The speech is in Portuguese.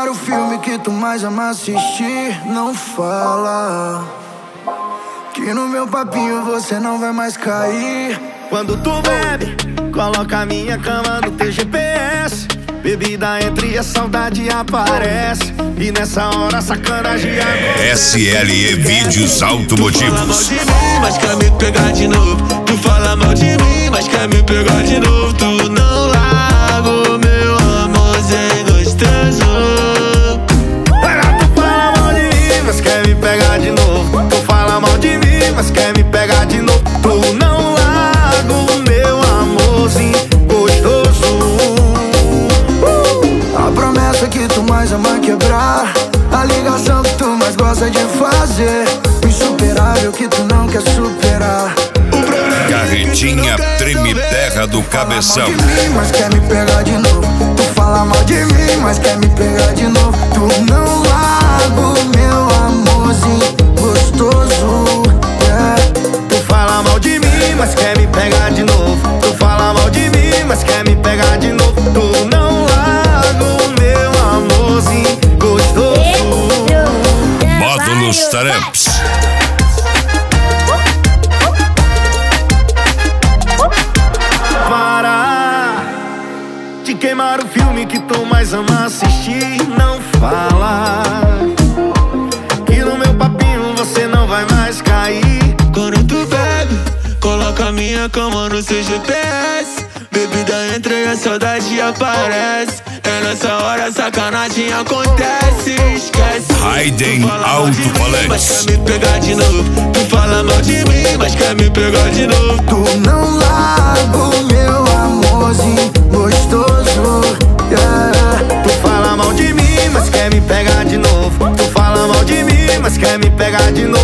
queimar o filme que tu mais ama assistir. Não fala que no meu papinho você não vai mais cair. Quando tu bebe, coloca a minha cama no teu GPS. Bebida entre e a saudade aparece. E nessa hora a sacanagem acontece. SLE Vídeos Automotivos. Tu fala mal de mim, mas quer me pegar de novo. Tu fala mal de mim, mas quer me pegar de novo. Tu não larga o meu amorzinho gostoso. Tu fala mal de mim, mas quer me pegar de novo. Tu fala mal de mim, mas quer me pegar de novo. Tu não larga o meu amorzinho gostoso. A promessa que tu mais ama quebrar, a ligação que tu mais gosta de fazer, o insuperável que tu não quer superar. Carretinha Treme Terra do Cabeção. Mas quer me pegar de novo. Tu fala mal de mim, mas quer me pegar de novo. Tu não larga o meu amorzinho gostoso. Tu fala mal de mim, mas quer me pegar de novo. Tu fala mal de mim, mas quer me pegar de novo. Tu não larga o meu amorzinho gostoso. Módulos Tramps. Para de queimar o filme que tu mais ama assistir. Não fala que no meu papinho você não vai mais cair. Quando tu bebe, coloca a minha cama no seu GPS. Bebida entra e a saudade aparece. É nessa hora a sacanagem acontece. Esquece. Raiden Alto-Falantes. Mas quer me pegar de novo. Tu fala mal de mim, mas quer me pegar de novo. Tu não larga o meu amorzinho gostoso. Tu fala mal de mim, mas quer me pegar de novo. Tu fala mal de mim, mas quer me pegar de novo.